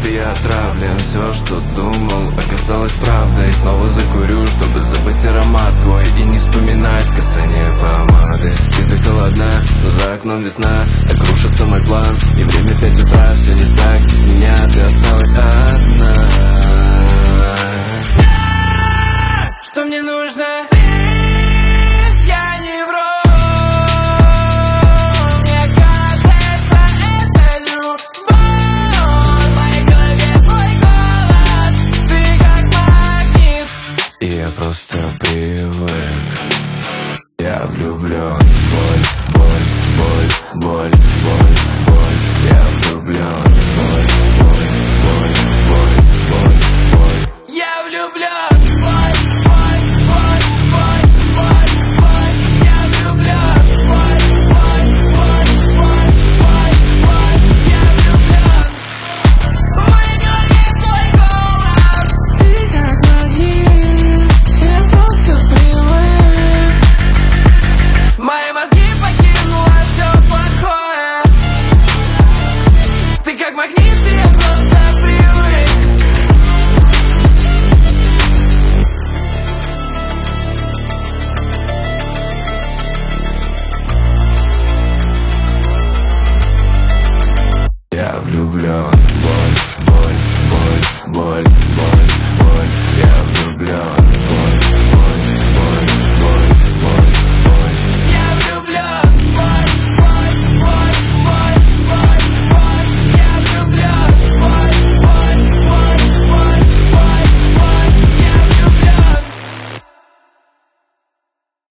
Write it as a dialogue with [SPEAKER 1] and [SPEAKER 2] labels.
[SPEAKER 1] будто я отравлен. Все, что думал, оказалось правдой. Снова закурю, чтобы забыть аромат твой и не вспоминать касание помады. Тебе холодна, но за окном весна. Так рушится мой план, и время 5 утра. Все не так, без меня ты осталась одна.